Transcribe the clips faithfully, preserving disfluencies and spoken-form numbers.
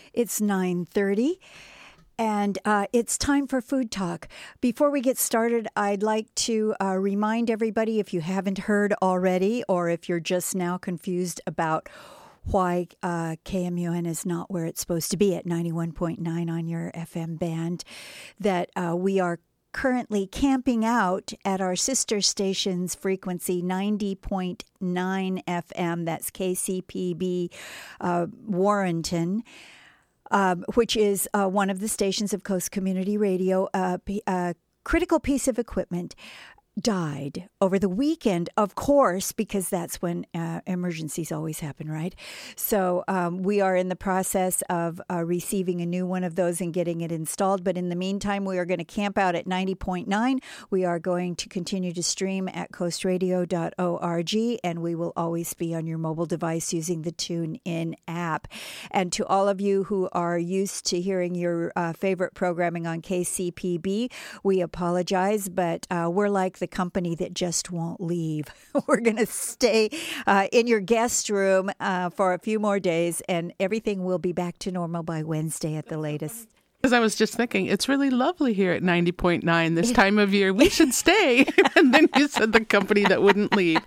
It's nine thirty, and uh, it's time for Food Talk. Before we get started, I'd like to uh, remind everybody, if you haven't heard already, or if you're just now confused about why uh, K M U N is not where it's supposed to be at ninety-one point nine on your F M band, that uh, we are currently camping out at our sister station's frequency, ninety point nine F M. That's K C P B uh, Warrenton, uh, which is uh, one of the stations of Coast Community Radio. Uh, a critical piece of equipment died over the weekend, of course, because that's when uh, emergencies always happen, right? So um, we are in the process of uh, receiving a new one of those and getting it installed. But in the meantime, we are going to camp out at ninety point nine. We are going to continue to stream at coast radio dot org, and we will always be on your mobile device using the TuneIn app. And to all of you who are used to hearing your uh, favorite programming on K C P B, we apologize, but uh, we're like the company that just won't leave. We're going to stay uh, in your guest room uh, for a few more days, and everything will be back to normal by Wednesday at the latest. Because I was just thinking, it's really lovely here at ninety point nine this time of year. We should stay. And then you said the company that wouldn't leave.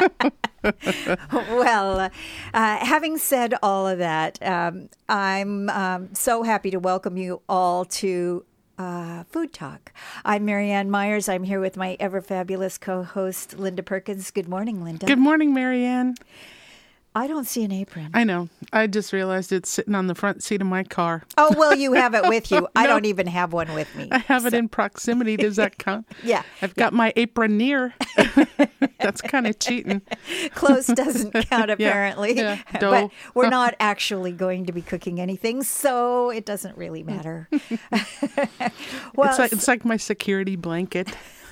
Well, uh, having said all of that, um, I'm um, so happy to welcome you all to Uh, Food Talk. I'm Marianne Myers. I'm here with my ever fabulous co-host, Linda Perkins. Good morning, Linda. Good morning, Marianne. I don't see an apron. I know. I just realized it's sitting on the front seat of my car. Oh, well, you have it with you. no, I don't even have one with me. I have so. it in proximity. Does that count? Yeah. I've got yeah. my apron near. That's kind of cheating. Close doesn't count, apparently. Yeah, yeah. But we're not actually going to be cooking anything, so it doesn't really matter. well, it's like, it's like my security blanket.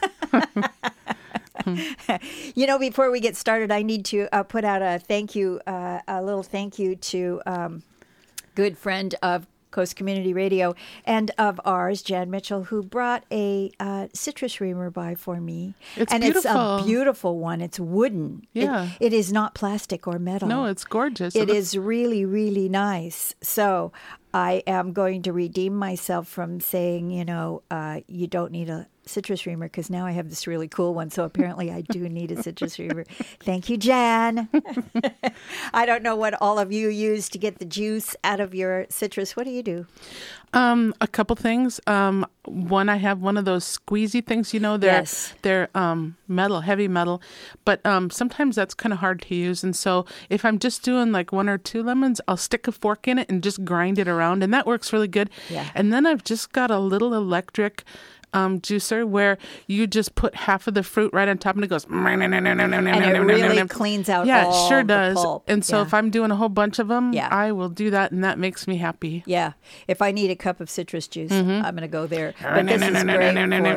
You know, before we get started, I need to uh, put out a thank you, uh, a little thank you to um, good friend of Coast Community Radio and of ours, Jan Mitchell, who brought a uh, citrus reamer by for me. It's and beautiful. It's a beautiful one. It's wooden. Yeah. It, it is not plastic or metal. No, it's gorgeous. It, it is really, really nice. So I am going to redeem myself from saying, you know, uh, you don't need a citrus reamer, because now I have this really cool one. So apparently I do need a citrus reamer. Thank you, Jan. I don't know what all of you use to get the juice out of your citrus. What do you do? Um, a couple things. Um, one, I have one of those squeezy things, you know, they're, yes. they're um, metal, heavy metal, but um, sometimes that's kind of hard to use. And so if I'm just doing like one or two lemons, I'll stick a fork in it and just grind it around. And that works really good. Yeah. And then I've just got a little electric Um, juicer where you just put half of the fruit right on top and it goes and it really cleans out yeah all it sure the does pulp. And so yeah. if I'm doing a whole bunch of them, yeah. I will do that, and that makes me happy. Yeah, if I need a cup of citrus juice, mm-hmm. I'm going to go there. But this is great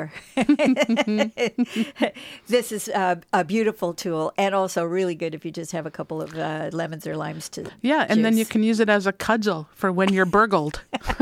for this is a, a beautiful tool, and also really good if you just have a couple of uh, lemons or limes to yeah and juice. Then you can use it as a cudgel for when you're burgled.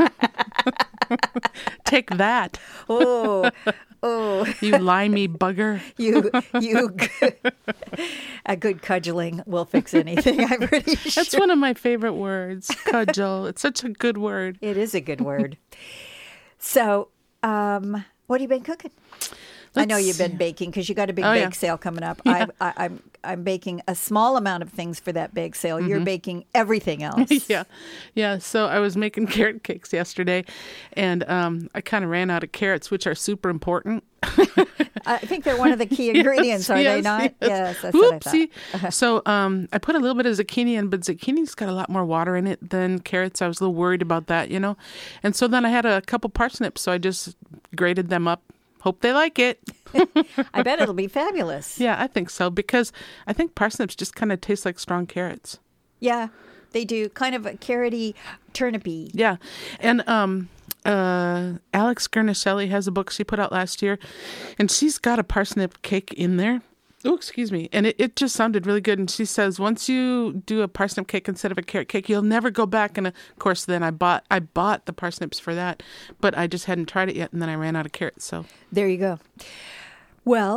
Take that. Oh, oh. You limey bugger. You, you, a good cudgeling will fix anything, I'm pretty sure. That's one of my favorite words, cudgel. It's such a good word. It is a good word. So, um, what have you been cooking? Let's I know you've been baking because you got a big oh, bake yeah. sale coming up. Yeah. I, I, I'm I'm baking a small amount of things for that bake sale. Mm-hmm. You're baking everything else. yeah, yeah. So I was making carrot cakes yesterday, and um, I kind of ran out of carrots, which are super important. I think they're one of the key ingredients, yes, are yes, they not? Yes, yes that's Oopsie. what I thought. So um, I put a little bit of zucchini in, but zucchini's got a lot more water in it than carrots. I was a little worried about that, you know. And so then I had a couple parsnips, so I just grated them up. Hope they like it. I bet it'll be fabulous. Yeah, I think so, because I think parsnips just kind of taste like strong carrots. Yeah, they do. Kind of a carroty, turnipy. Yeah. And um, uh, Alex Gurnicelli has a book she put out last year, and she's got a parsnip cake in there. Oh, excuse me. And it, it just sounded really good. And she says, once you do a parsnip cake instead of a carrot cake, you'll never go back. And of course, then I bought I bought the parsnips for that, but I just hadn't tried it yet. And then I ran out of carrots. So there you go. Well,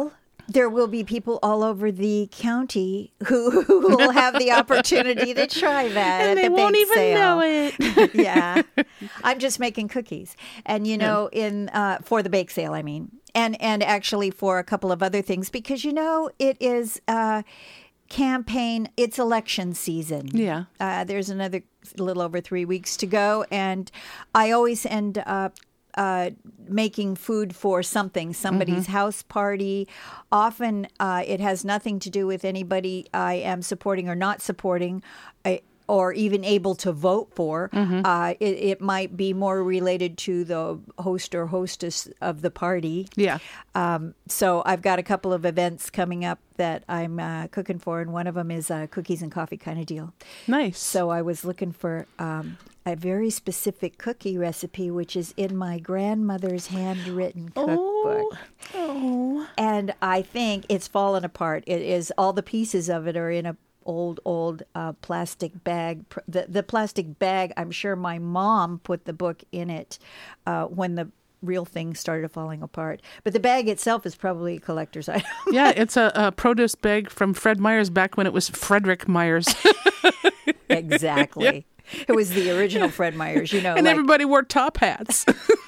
there will be people all over the county who, who will have the opportunity to try that and at they the won't bake even sale. know it. Yeah, I'm just making cookies, and you know, yeah. in uh, for the bake sale, I mean, and and actually for a couple of other things because you know it is. Uh, campaign it's election season. Yeah. Uh, there's another little over three weeks to go, and I always end up uh, making food for something, somebody's mm-hmm. house party. Often uh, it has nothing to do with anybody I am supporting or not supporting. I, or even able to vote for. Mm-hmm. Uh, it, it might be more related to the host or hostess of the party. Yeah. Um, so I've got a couple of events coming up that I'm uh, cooking for, and one of them is a cookies and coffee kind of deal. Nice. So I was looking for um, a very specific cookie recipe, which is in my grandmother's handwritten cookbook. Oh. Oh. And I think it's fallen apart. It is all the pieces of it are in a old, old uh, plastic bag. The, the plastic bag, I'm sure my mom put the book in it uh, when the real thing started falling apart. But the bag itself is probably a collector's item. Yeah, it's a, a produce bag from Fred Meyer's back when it was Frederick Myers. Exactly. Yeah. It was the original Fred Meyer's, you know. And like... everybody wore top hats.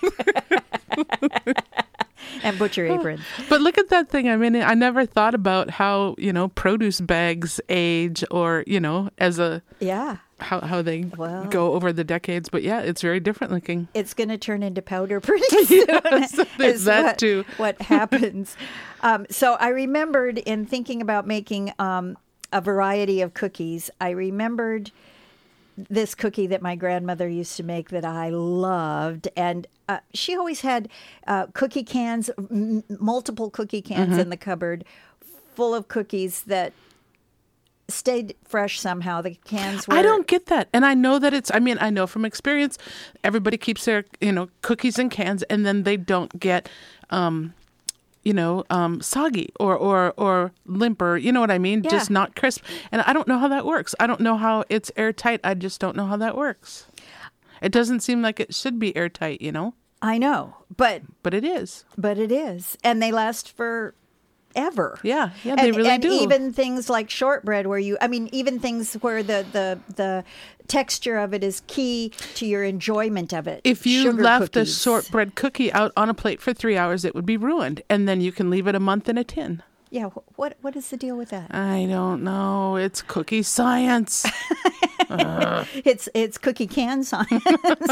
And butcher aprons. But look at that thing. I mean, I never thought about how, you know, produce bags age or, you know, as a... Yeah. How how they well, go over the decades. But yeah, it's very different looking. It's going to turn into powder pretty soon. Yes, there's that what, too. What happens. um, so I remembered in thinking about making um, a variety of cookies, I remembered this cookie that my grandmother used to make that I loved. And uh, she always had uh, cookie cans, m- multiple cookie cans mm-hmm. in the cupboard full of cookies that stayed fresh somehow. The cans were... I don't get that. And I know that it's, I mean, I know from experience, everybody keeps their, you know, cookies in cans and then they don't get, um, you know, um, soggy or, or, or limp or, you know what I mean? Yeah. Just not crisp. And I don't know how that works. I don't know how it's airtight. I just don't know how that works. It doesn't seem like it should be airtight, you know? I know, but... But it is. But it is. And they last for... ever. Yeah, yeah, they and, really and do. And even things like shortbread where you, I mean, even things where the, the, the texture of it is key to your enjoyment of it. If you Sugar left cookies. a shortbread cookie out on a plate for three hours, it would be ruined. And then you can leave it a month in a tin. Yeah, what what is the deal with that? I don't know. It's cookie science. uh. It's it's cookie can science.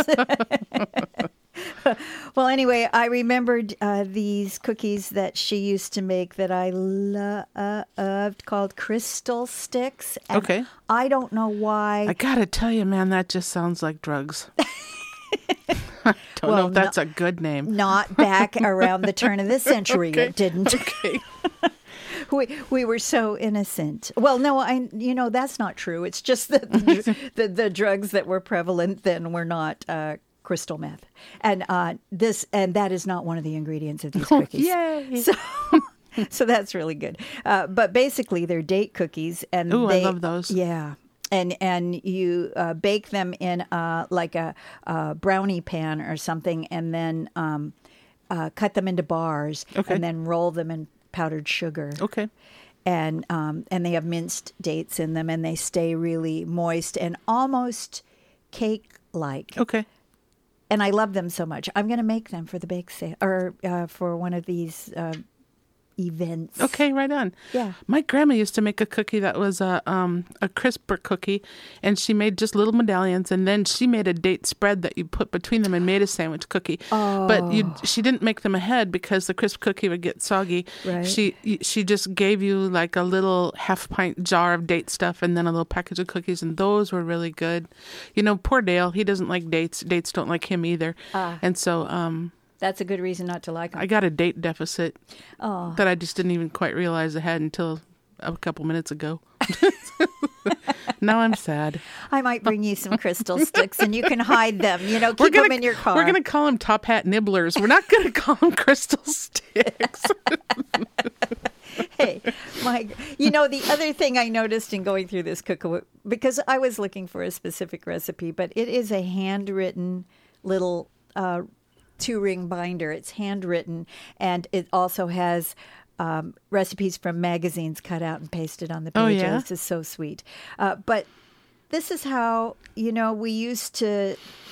Well, anyway, I remembered uh, these cookies that she used to make that I loved called Crystal Sticks. And okay. I don't know why. I gotta tell you, man, that just sounds like drugs. I don't well, know if that's no, a good name. Not back around the turn of the century. Okay. It didn't. Okay. We we were so innocent. Well, no, I you know that's not true. It's just that the, the, the drugs that were prevalent then were not uh, crystal meth, and uh, this and that is not one of the ingredients of these cookies. Oh, yay! So, so that's really good. Uh, but basically, they're date cookies, and ooh, they, I love those. Yeah. And and you uh, bake them in uh, like a, a brownie pan or something, and then um, uh, cut them into bars, okay. and then roll them in powdered sugar. Okay. And um, and they have minced dates in them, and they stay really moist and almost cake-like. Okay. And I love them so much. I'm going to make them for the bake sale or uh, for one of these uh, events. Okay, right on. Yeah. My grandma used to make a cookie that was a um a crisper cookie, and she made just little medallions, and then she made a date spread that you put between them and made a sandwich cookie. Oh. But you she didn't make them ahead because the crisp cookie would get soggy. Right. She she just gave you like a little half pint jar of date stuff and then a little package of cookies, and those were really good. You know, poor Dale, he doesn't like dates. Dates don't like him either. Ah. And so um That's a good reason not to like them. I got a date deficit oh. that I just didn't even quite realize I had until a couple minutes ago. Now I'm sad. I might bring you some crystal sticks and you can hide them. You know, keep we're gonna, them in your car. We're going to call them top hat nibblers. We're not going to call them crystal sticks. Hey, Mike, you know, the other thing I noticed in going through this cookbook, because I was looking for a specific recipe, but it is a handwritten little uh two-ring binder. It's handwritten, and it also has um, recipes from magazines cut out and pasted on the Oh, pages. yeah? This is so sweet. Uh, but this is how, you know, we used to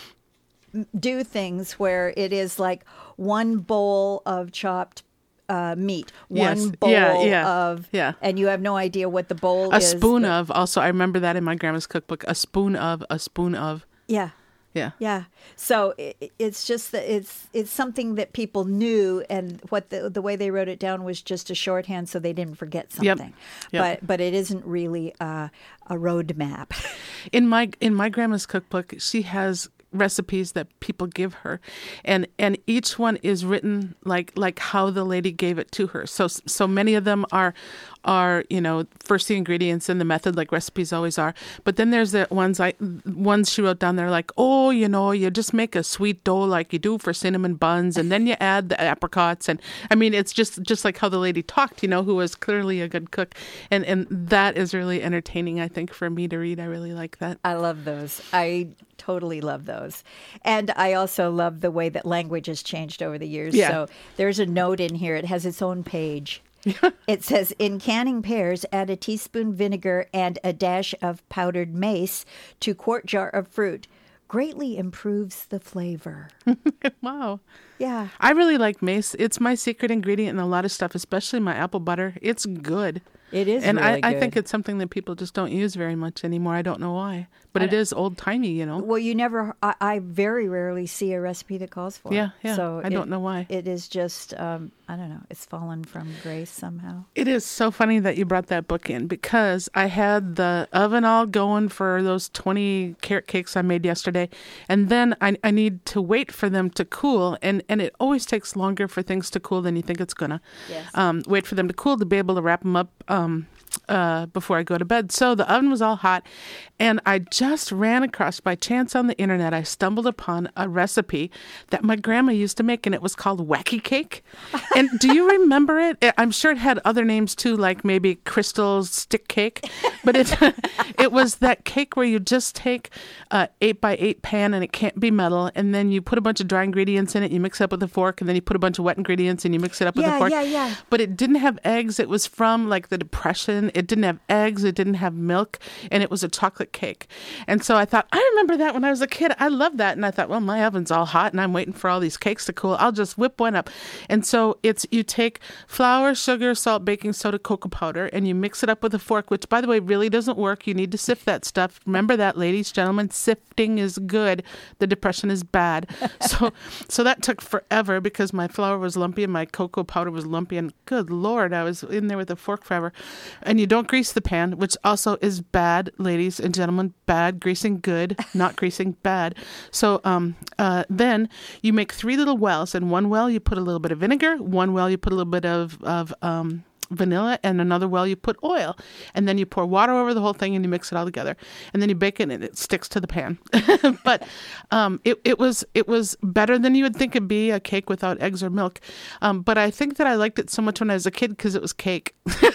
do things where it is like one bowl of chopped uh, meat, Yes. one bowl Yeah, yeah, of, yeah. and you have no idea what the bowl A is. spoon but- of, also, I remember that in my grandma's cookbook. A spoon of, a spoon of. Yeah. Yeah. Yeah. So it, it's just that it's it's something that people knew, and what the the way they wrote it down was just a shorthand, so they didn't forget Yep. something. Yep. But but it isn't really uh, a road map. In my in my grandma's cookbook, she has recipes that people give her, and and each one is written like like how the lady gave it to her. So so many of them are are you know first the ingredients and the method, like recipes always are. But then there's the ones I ones she wrote down there like, oh, you know, you just make a sweet dough like you do for cinnamon buns, and then you add the apricots, and I mean it's just just like how the lady talked, you know, who was clearly a good cook, and and that is really entertaining, I think, for me to read. I really like that. I love those. I totally love those. And I also love the way that language has changed over the years. Yeah. So there's a note in here. It has its own page. It says, in canning pears, add a teaspoon vinegar and a dash of powdered mace to quart jar of fruit. Greatly improves the flavor. Wow. Yeah. I really like mace. It's my secret ingredient in a lot of stuff, especially my apple butter. It's good. It is and really I, I good. think it's something that people just don't use very much anymore. I don't know why. But it is old timey, you know. Well, you never, I, I very rarely see a recipe that calls for it. Yeah, yeah. So I it- don't know why. It is just, um, I don't know, it's fallen from grace somehow. It is so funny that you brought that book in, because I had the oven all going for those twenty carrot cakes I made yesterday. And then I, I need to wait for them to cool. And, and it always takes longer for things to cool than you think it's going to. Yes. Um, wait for them to cool to be able to wrap them up um, uh, before I go to bed. So the oven was all hot. And I just ran across, by chance on the internet, I stumbled upon a recipe that my grandma used to make, and it was called Wacky Cake. And do you remember it? I'm sure it had other names too, like maybe Crystal Stick Cake. But it it was that cake where you just take a eight by eight pan, and it can't be metal, and then you put a bunch of dry ingredients in it, you mix it up with a fork, and then you put a bunch of wet ingredients and you mix it up with Yeah, a fork. yeah, yeah. But it didn't have eggs. It was from like the Depression. It didn't have eggs. It didn't have milk, and it was a chocolate cake. And so I thought, I remember that when I was a kid. I loved that. And I thought, well, my oven's all hot and I'm waiting for all these cakes to cool. I'll just whip one up. And so it's, you take flour, sugar, salt, baking soda, cocoa powder, and you mix it up with a fork, which, by the way, really doesn't work. You need to sift that stuff. Remember that, ladies, gentlemen, sifting is good. The Depression is bad. So, so that took forever because my flour was lumpy and my cocoa powder was lumpy. And good Lord, I was in there with a fork forever. And you don't grease the pan, which also is bad, ladies and gentlemen. Bad. Greasing good, not greasing bad. So um, uh, then you make three little wells. In one well, you put a little bit of vinegar. One well, you put a little bit of, of um, vanilla, and another well, you put oil. And then you pour water over the whole thing and you mix it all together. And then you bake it and it sticks to the pan. But um, it, it was it was better than you would think it'd be, a cake without eggs or milk. Um, but I think that I liked it so much when I was a kid because it was cake.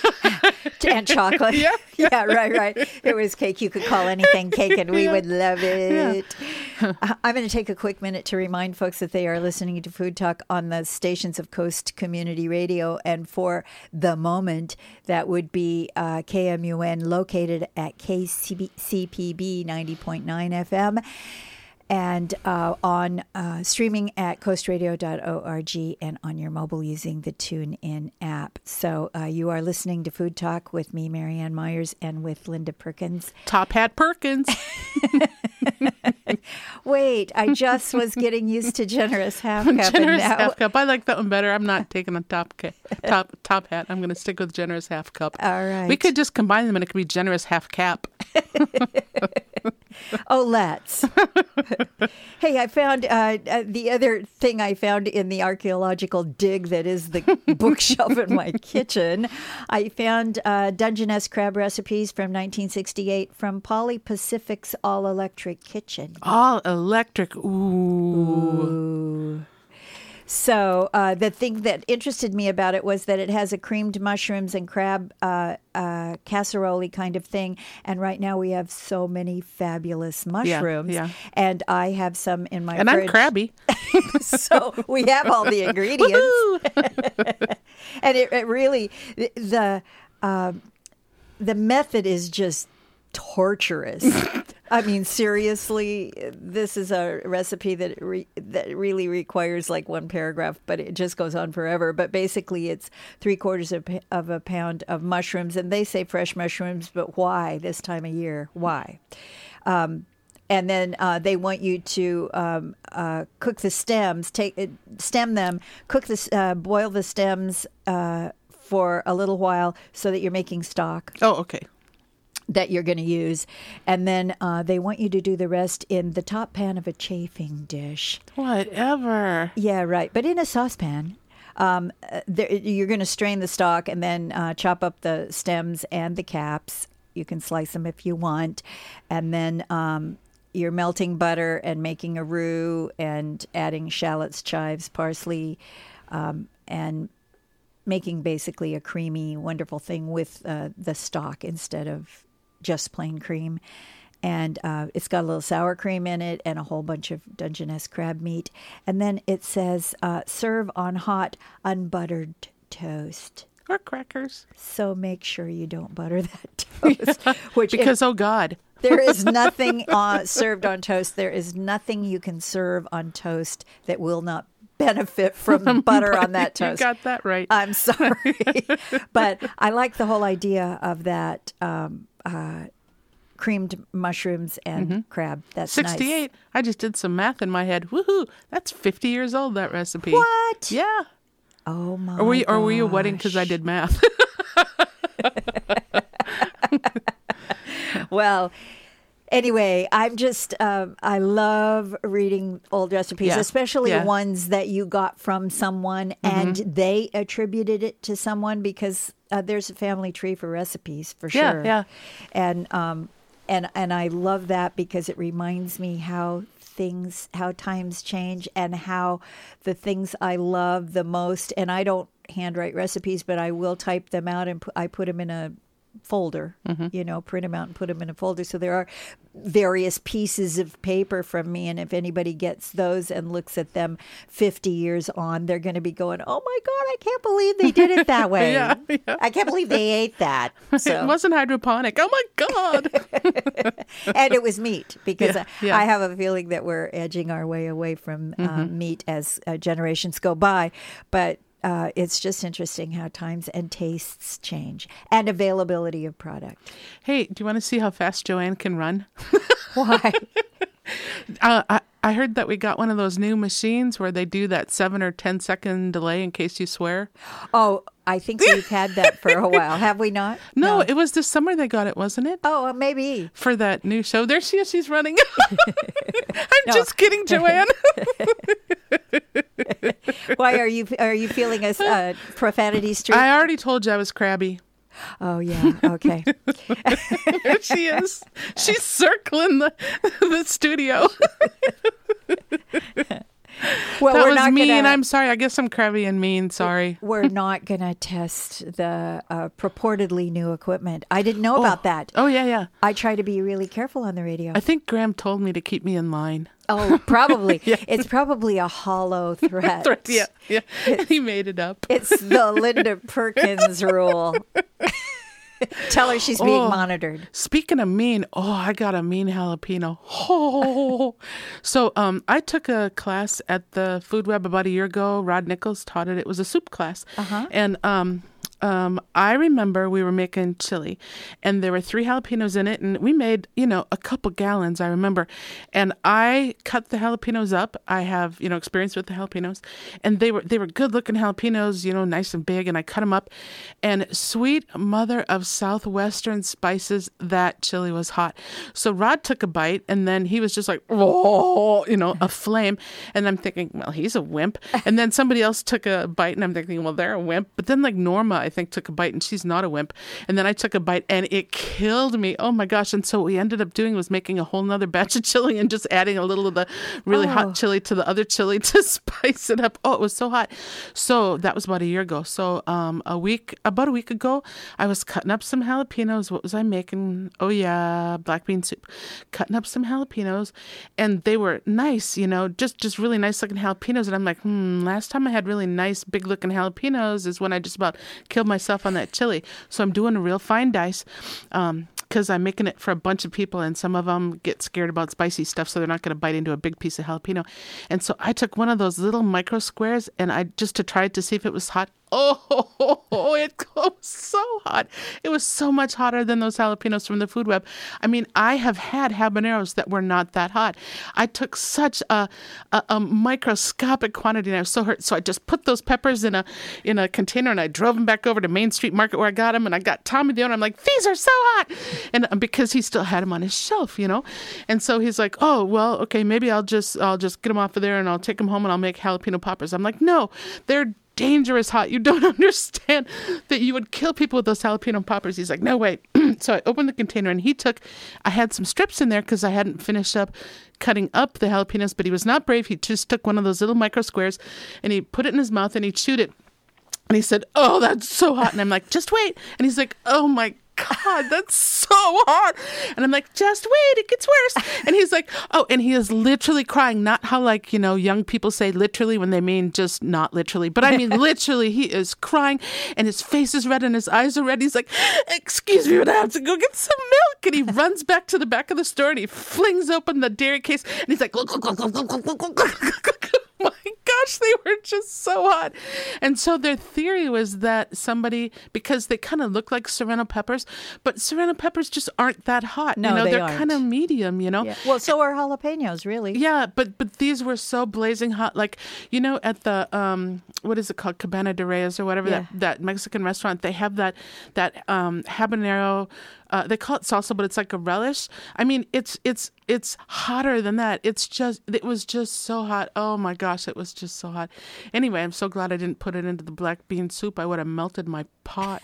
And chocolate. Yeah. Yeah, right, right. It was cake. You could call anything cake and we Yeah. would love it. I- I'm going to take a quick minute to remind folks that they are listening to Food Talk on the stations of Coast Community Radio. And for the moment, that would be uh, K M U N, located at K C P B ninety point nine F M. And uh, on uh, streaming at coast radio dot org and on your mobile using the TuneIn app. So uh, you are listening to Food Talk with me, Marianne Myers, and with Linda Perkins. Top Hat Perkins. Wait, I just was getting used to Generous Half Cup. Generous and now, half cup. I like that one better. I'm not taking a top ca- top top hat. I'm going to stick with generous half cup. All right. We could just combine them and it could be generous half cap. Oh, let's. Hey, I found uh, uh, the other thing I found in the archaeological dig that is the bookshelf in my kitchen. I found uh, Dungeness crab recipes from nineteen sixty-eight from Polly Pacific's All Electric Kitchen. All electric. Ooh. Ooh. So uh, the thing that interested me about it was that it has a creamed mushrooms and crab uh, uh, casserole kind of thing. And right now we have so many fabulous mushrooms. yeah. And I have some in my And fridge. I'm crabby. So we have all the ingredients. And it, it really, the uh, the method is just torturous. I mean, seriously, this is a recipe that re- that really requires like one paragraph, but it just goes on forever. But basically, it's three quarters of, of a pound of mushrooms, and they say fresh mushrooms, but why this time of year? Why? Um, and then uh, they want you to um, uh, cook the stems, take uh, stem them, cook this, uh, boil the stems uh, for a little while, so that you're making stock. Oh, okay. That you're going to use. And then uh, they want you to do the rest in the top pan of a chafing dish. Whatever. Yeah, right. But in a saucepan. Um, there, you're going to strain the stock and then uh, chop up the stems and the caps. You can slice them if you want. And then um, you're melting butter and making a roux and adding shallots, chives, parsley, um, and making basically a creamy, wonderful thing with uh, the stock instead of just plain cream. And uh, it's got a little sour cream in it and a whole bunch of Dungeness crab meat. And then it says, uh, serve on hot, unbuttered toast. Or crackers. So make sure you don't butter that toast. Yeah, which because, if, oh, God. there is nothing uh, served on toast. There is nothing you can serve on toast that will not benefit from butter on that toast. You got that right. I'm sorry. But I like the whole idea of that um, uh, creamed mushrooms and mm-hmm. crab. That's sixty-eight. Nice. I just did some math in my head. Woohoo. That's fifty years old, that recipe. What? Yeah. Oh, my Or were you, gosh. or were you a wedding because I did math? Well, anyway, I'm just, um, I love reading old recipes, yeah. especially yeah. ones that you got from someone mm-hmm. and they attributed it to someone, because uh, there's a family tree for recipes for yeah, sure. Yeah, And, um, and, and I love that because it reminds me how things, how times change and how the things I love the most, and I don't handwrite recipes, but I will type them out and pu- I put them in a folder, mm-hmm. you know, print them out and put them in a folder. So there are various pieces of paper from me. And if anybody gets those and looks at them fifty years on, they're going to be going, oh my God, I can't believe they did it that way. yeah, yeah. I can't believe they ate that. So. It wasn't hydroponic. Oh my God. And it was meat, because yeah, yeah. I have a feeling that we're edging our way away from uh, mm-hmm. meat as uh, generations go by. But Uh, it's just interesting how times and tastes change and availability of product. Hey, do you want to see how fast Joanne can run? Why? uh, I, I heard that we got one of those new machines where they do that seven or ten second delay in case you swear. Oh, I think we've had that for a while. Have we not? No, no. It was this summer they got it, wasn't it? Oh, uh, maybe. For that new show. There she is. She's running. I'm no. just kidding, Joanne. Why are you are you feeling a uh, profanity streak? I already told you I was crabby. Oh, yeah. Okay. There she is. She's circling the, the studio. Well, that we're was not mean. Gonna, I'm sorry. I guess I'm crabby and mean. Sorry. We're not going to test the uh, purportedly new equipment. I didn't know oh. about that. Oh, yeah, yeah. I try to be really careful on the radio. I think Graham told me to keep me in line. Oh, probably. yeah. It's probably a hollow threat. threat yeah, yeah. It's, he made it up. It's the Linda Perkins rule. Tell her she's being oh, monitored. Speaking of mean, oh, I got a mean jalapeno. Oh. So um, I took a class at the Food Web about a year ago. Rod Nichols taught it. It was a soup class. Uh-huh. And um, um, I remember we were making chili, and there were three jalapenos in it, and we made, you know, a couple gallons, I remember. And I cut the jalapenos up. I have, you know, experience with the jalapenos. And they were they were good-looking jalapenos, you know, nice and big, and I cut them up. And sweet mother of Southwestern spices, that chili was hot. So Rod took a bite, and then he was just like, oh, you know, a flame. And I'm thinking, well, he's a wimp. And then somebody else took a bite, and I'm thinking, well, they're a wimp. But then, like, Norma, I think, took a bite, and she's not a wimp. And then I took a bite, and it killed me. Oh my gosh. And so what we ended up doing was making a whole nother batch of chili and just adding a little of the really oh. hot chili to the other chili to spice it up. Oh, it was so hot. So that was about a year ago. So um, a week, about a week ago, I was cutting up some jalapenos. What was I making? Oh yeah, black bean soup. Cutting up some jalapenos, and they were nice, you know, just, just really nice looking jalapenos. And I'm like, hmm, last time I had really nice big looking jalapenos is when I just about killed myself on that chili. So I'm doing a real fine dice. Um, because I'm making it for a bunch of people, and some of them get scared about spicy stuff, so they're not going to bite into a big piece of jalapeno. And so I took one of those little micro squares, and I just to try it to see if it was hot. Oh, it was so hot. It was so much hotter than those jalapenos from the Food Web. I mean, I have had habaneros that were not that hot. I took such a, a, a microscopic quantity, and I was so hurt. So I just put those peppers in a in a container, and I drove them back over to Main Street Market where I got them, and I got Tommy the owner. I'm like, these are so hot. And because he still had them on his shelf, you know. And so he's like, oh, well, okay, maybe I'll just I'll just get them off of there, and I'll take them home, and I'll make jalapeno poppers. I'm like, no, they're dangerous hot. You don't understand that you would kill people with those jalapeno poppers. He's like, no, wait. So I opened the container, and he took, I had some strips in there because I hadn't finished up cutting up the jalapenos, but he was not brave. He just took one of those little micro squares, and he put it in his mouth, and he chewed it. And he said, oh, that's so hot. And I'm like, just wait. And he's like, oh my God, that's so hot. And I'm like, just wait, it gets worse. And he's like, oh, and he is literally crying. Not how, like, you know, young people say literally when they mean just not literally. But I mean, literally, he is crying, and his face is red and his eyes are red. He's like, excuse me, but I have to go get some milk. And he runs back to the back of the store, and he flings open the dairy case, and he's like, look, look, look, look, look, look, look, look. My gosh, they were just so hot. And so their theory was that somebody, because they kind of look like serrano peppers, but serrano peppers just aren't that hot. No, you know, they they're aren't. kind of medium, you know. Yeah. Well, so are jalapenos, really. Yeah, but but these were so blazing hot. Like, you know, at the um what is it called, Cabana de Reyes or whatever, yeah. that, that Mexican restaurant, they have that that um habanero. Uh, they call it salsa, but it's like a relish. I mean, it's it's it's hotter than that. It's just it was just so hot. Oh my gosh, it was just so hot. Anyway, I'm so glad I didn't put it into the black bean soup. I would have melted my pot.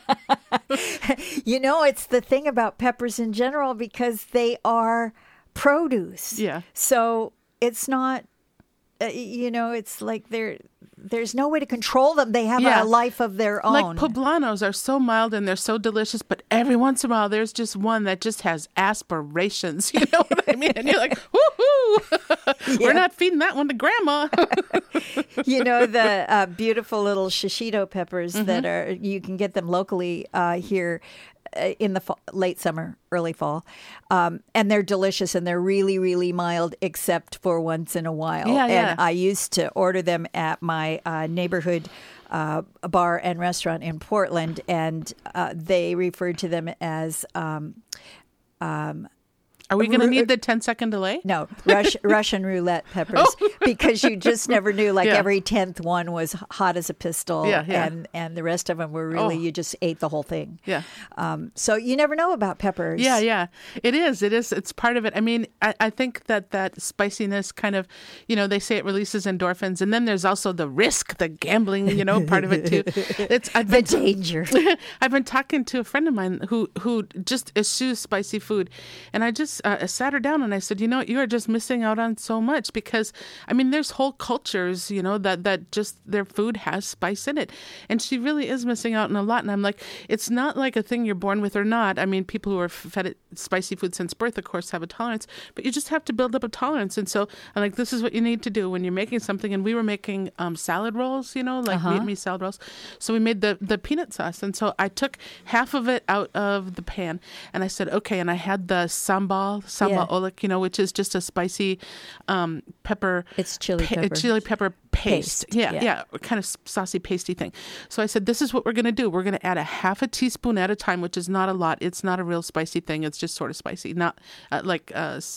You know, it's the thing about peppers in general, because they are produce. Yeah. So it's not, uh, you know, it's like they're. There's no way to control them. They have Yeah. a life of their own. Like poblanos are so mild and they're so delicious, but every once in a while there's just one that just has aspirations. You know what I mean? And you're like, woohoo! Yeah. We're not feeding that one to grandma. You know, the uh, beautiful little shishito peppers mm-hmm. that are, you can get them locally uh, here uh, in the fall, late summer, early fall. Um, and they're delicious, and they're really, really mild, except for once in a while. Yeah, yeah. And I used to order them at my uh, neighborhood uh, bar and restaurant in Portland, and uh, they referred to them as... Um, um, Are we going to need the ten second delay? No, Rush, Russian roulette peppers, Oh. because you just never knew. Like Yeah. every tenth one was hot as a pistol, Yeah, yeah. and and the rest of them were really Oh. you just ate the whole thing. Yeah. Um, so you never know about peppers. Yeah, yeah. It is. It is. It's part of it. I mean, I, I think that that spiciness kind of, you know, they say it releases endorphins. And then there's also the risk, the gambling, you know, part of it too. It's I've The been danger. I've been talking to a friend of mine who, who just eschews spicy food. And I just uh, sat her down and I said, you know, you are just missing out on so much, because, I mean, there's whole cultures, you know, that, that just their food has spice in it. And she really is missing out on a lot. And I'm like, it's not like a thing you're born with or not. I mean, people who are fed it spicy food since birth, of course, have a tolerance, but you just have to build up a tolerance. And so I'm like, this is what you need to do when you're making something. And we were making um, salad rolls, you know, like Uh-huh. Vietnamese salad rolls. So we made the, the peanut sauce. And so I took half of it out of the pan and I said, okay. And I had the sambal, sambal Yeah. olik, you know, which is just a spicy um, pepper. It's chili pa- pepper. chili pepper paste. Paste, Yeah, yeah. yeah, kind of saucy pasty thing. So I said, this is what we're going to do. We're going to add a half a teaspoon at a time, which is not a lot. It's not a real spicy thing. It's just sort of spicy, not uh, like uh, s-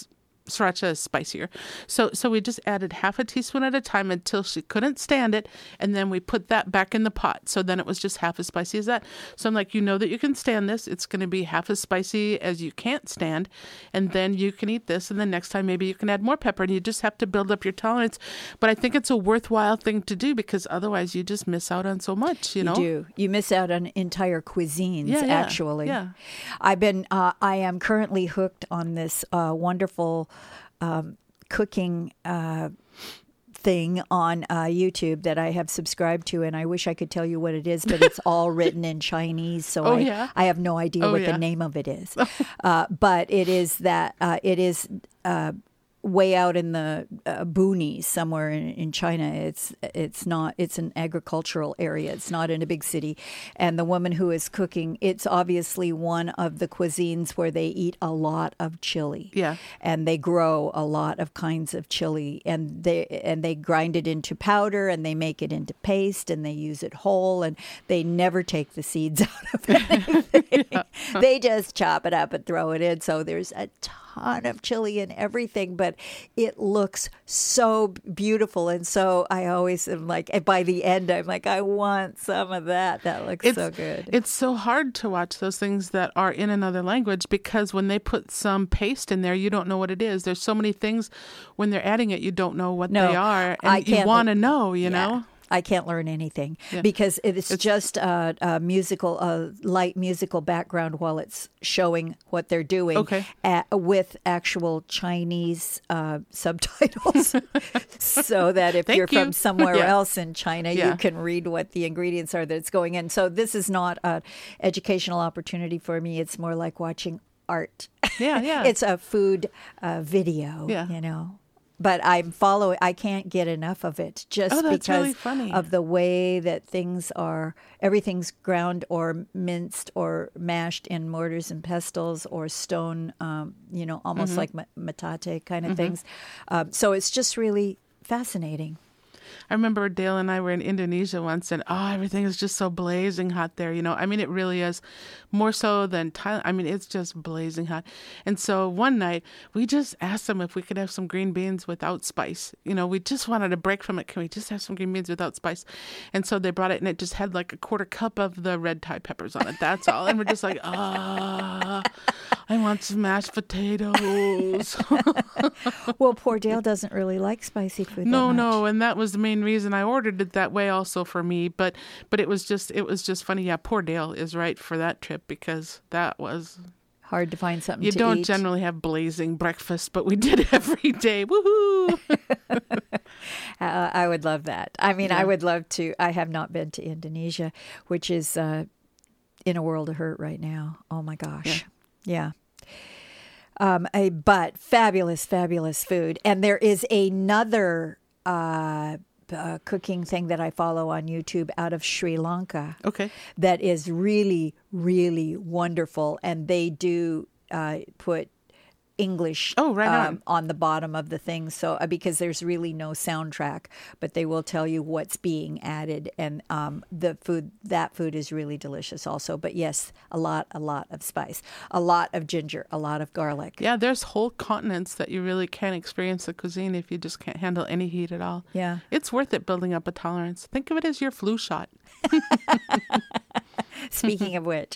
sriracha is spicier. So so we just added half a teaspoon at a time until she couldn't stand it. And then we put that back in the pot. So then it was just half as spicy as that. So I'm like, you know that you can stand this. It's going to be half as spicy as you can't stand. And then you can eat this. And then next time maybe you can add more pepper. And you just have to build up your tolerance. But I think it's a worthwhile thing to do because otherwise you just miss out on so much, you know? You do. You miss out on entire cuisines, Yeah, yeah, actually. yeah. I've been, uh, I am currently hooked on this uh, wonderful um, cooking uh, thing on uh, YouTube that I have subscribed to, and I wish I could tell you what it is, but it's all written in Chinese, so Oh, I, yeah? I have no idea Oh, what yeah. the name of it is. uh, but it is that, uh, it is... Uh, way out in the uh, boonies somewhere in, in China. It's it's not, it's an agricultural area. It's not in a big city. And the woman who is cooking, it's obviously one of the cuisines where they eat a lot of chili. Yeah. And they grow a lot of kinds of chili, and they and they grind it into powder, and they make it into paste, and they use it whole, and they never take the seeds out of anything. Yeah. They just chop it up and throw it in. So there's a ton of chili and everything, but it looks so beautiful. And so I always am like, and by the end, I'm like, I want some of that. That looks It's, so good. It's so hard to watch those things that are in another language because when they put some paste in there, you don't know what it is. There's so many things when they're adding it, you don't know what No, they are. And I you can't- want to know, you Yeah. know? I can't learn anything Yeah. because it's, It's- just a, a musical, a light musical background while it's showing what they're doing Okay. at, with actual Chinese uh, subtitles, so that if Thank you're you. from somewhere Yeah. else in China, Yeah. you can read what the ingredients are that it's going in. So this is not an educational opportunity for me. It's more like watching art. Yeah, yeah. It's a food uh, video, Yeah. you know. But I'm following, I can't get enough of it just Oh, that's because really funny. of the way that things are, everything's ground or minced or mashed in mortars and pestles or stone, um, you know, almost Mm-hmm. like ma- metate kind of things. Um, so it's just really fascinating. I remember Dale and I were in Indonesia once, and oh, everything is just so blazing hot there. You know, I mean, it really is more so than Thailand. I mean, it's just blazing hot. And so one night we just asked them if we could have some green beans without spice. You know, we just wanted a break from it. Can we just have some green beans without spice? And so they brought it, and it just had like a quarter cup of the red Thai peppers on it. That's all. And we're just like, ah, I want some mashed potatoes. Well, poor Dale doesn't really like spicy food. that No, much. no, and that was the main reason I ordered it that way also for me. But but it was just it was just funny. Yeah, poor Dale is right for that trip because that was Hard to find something you to don't eat. generally have blazing breakfast, but we did every day. Woohoo! Uh, I would love that. I mean, Yeah. I would love to. I have not been to Indonesia, which is uh, in a world of hurt right now. Oh my gosh. Yeah. Um, a, but fabulous, fabulous food. And there is another uh, uh, cooking thing that I follow on YouTube out of Sri Lanka Okay. that is really, really wonderful. And they do uh, put English Oh, right on. um, on the bottom of the thing. So uh, because there's really no soundtrack, but they will tell you what's being added, and um, the food that food is really delicious also. But yes, a lot, a lot of spice, a lot of ginger, a lot of garlic. Yeah, there's whole continents that you really can't experience the cuisine if you just can't handle any heat at all. Yeah. It's worth it building up a tolerance. Think of it as your flu shot. Speaking of which,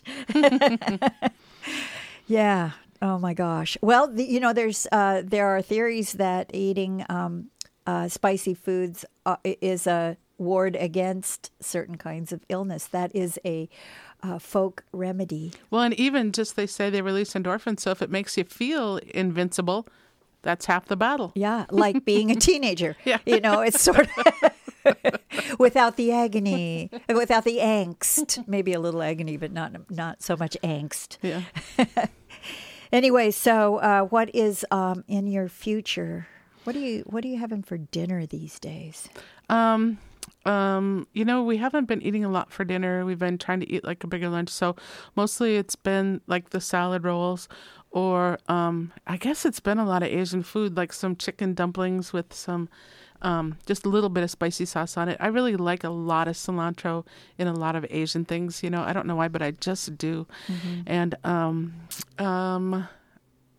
yeah. Oh my gosh. Well, the, you know, there's uh, there are theories that eating um, uh, spicy foods uh, is a ward against certain kinds of illness. That is a uh, folk remedy. Well, and even just they say they release endorphins, so if it makes you feel invincible, that's half the battle. Yeah, like being a teenager. Yeah. You know, it's sort of without the agony, without the angst. Maybe a little agony, but not not so much angst. Yeah. Anyway, so uh, what is um, in your future? What do you what are you having for dinner these days? Um, um, you know, we haven't been eating a lot for dinner. We've been trying to eat like a bigger lunch. So mostly it's been like the salad rolls, or um, I guess it's been a lot of Asian food, like some chicken dumplings with some um, just a little bit of spicy sauce on it. I really like a lot of cilantro in a lot of Asian things. You know, I don't know why, but I just do. And um, um,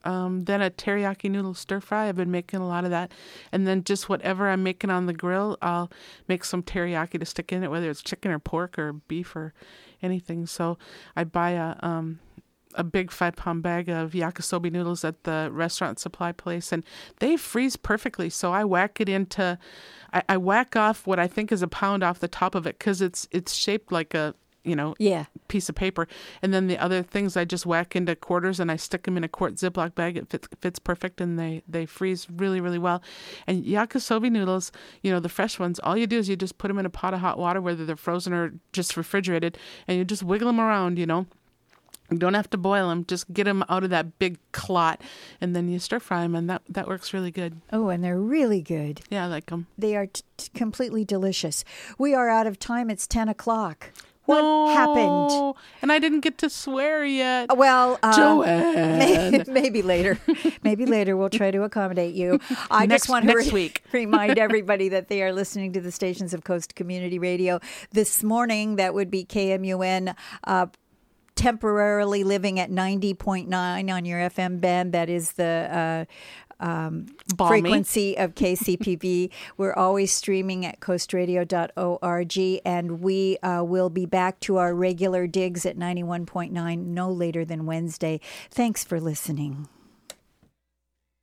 Um, then a teriyaki noodle stir fry. I've been making a lot of that. And then just whatever I'm making on the grill, I'll make some teriyaki to stick in it, whether it's chicken or pork or beef or anything. So I buy a um, a big five pound bag of yakisobe noodles at the restaurant supply place, and they freeze perfectly. So I whack it into, I, I whack off what I think is a pound off the top of it because it's it's shaped like a, you know, yeah. piece of paper. And then the other things I just whack into quarters and I stick them in a quart Ziploc bag. It fits, fits perfect, and they, they freeze really, really well. And yakisobe noodles, you know, the fresh ones, all you do is you just put them in a pot of hot water, whether they're frozen or just refrigerated, and you just wiggle them around, you know. You don't have to boil them. Just get them out of that big clot, and then you stir fry them, and that, that works really good. Oh, and they're really good. Yeah, I like them. They are t- t- completely delicious. We are out of time. It's ten o'clock. What no, happened? And I didn't get to swear yet. Well, uh, Joanne. Maybe, maybe later. Maybe later we'll try to accommodate you. I next, just want to next re- week. remind everybody that they are listening to the stations of Coast Community Radio. This morning, that would be K M U N, uh, temporarily living at ninety point nine on your F M band. That is the... Uh, Um, frequency of K C P V. We're always streaming at coast radio dot org, and we uh, will be back to our regular digs at ninety-one point nine no later than Wednesday. Thanks for listening.